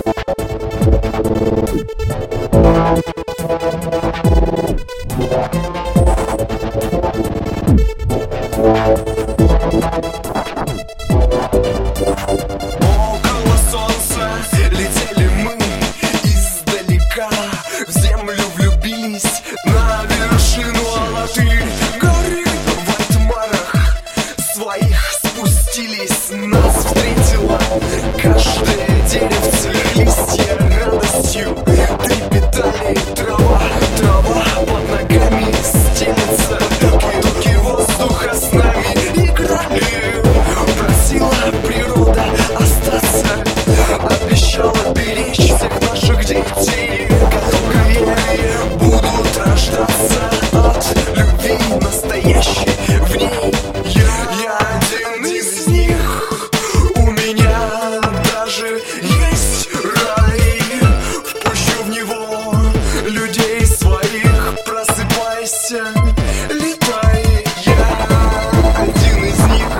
Около солнца летели мы издалека, в землю влюбились, на вершину Алатырь горы. В отмарах своих спустились, нас встретила каждое деревце, листья радостью трепетали, трава под ногами стелется, туки воздуха с нами играли. Просила природа остаться, обещала беречь всех наших детей, которые будут рождаться от любви настоящей в ней. Я один из них, у меня даже есть рай. Впущу в него людей своих, просыпайся, летай. Я один из них.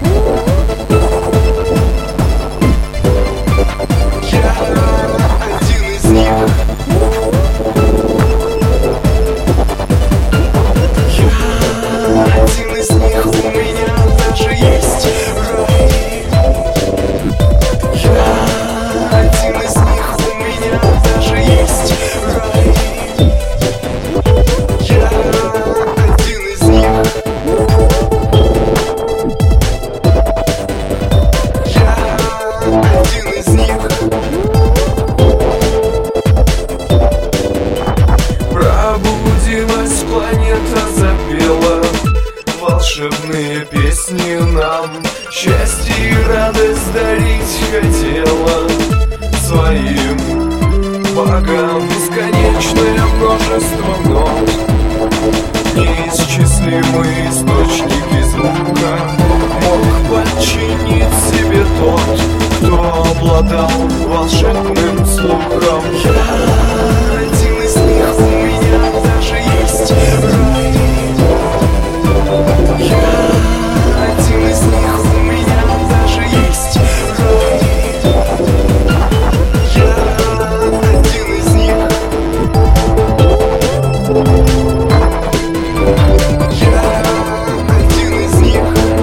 Я один из них. Я один из них, у меня даже есть рай. Я один из них, у меня даже есть рай. Я один из них. Я один из них. Пробудилась планета, запела волшебные песни нам, счастье и радость дарить хотела своим богам. Бесконечное множество нот, неисчислимые источники звука мог подчинить себе тот, кто обладал волшебным слухом. Я один из них, у меня даже есть рай. Я один из них, у меня даже есть рай. Я один из них. Я один из них.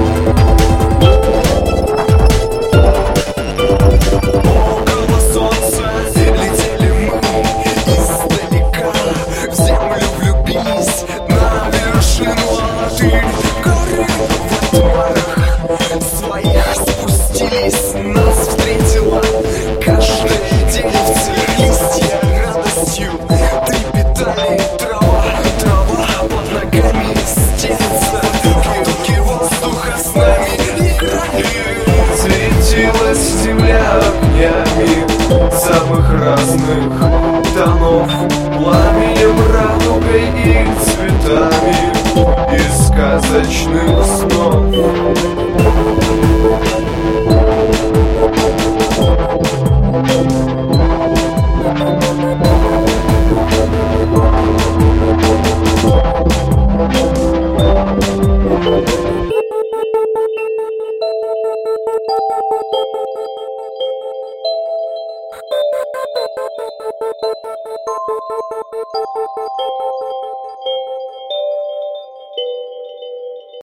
Около солнца летели мы издалека, в землю влюбились, на вершину Алатырь горы. В отмарах своих спустились, нас встретила каждое деревце, листья радостью трепетали, трава под ногами стелется, туки воздуха с нами играли. Светилась земля огнями самых разных тонов, пламенем, радугой и цветами из сказочных снов.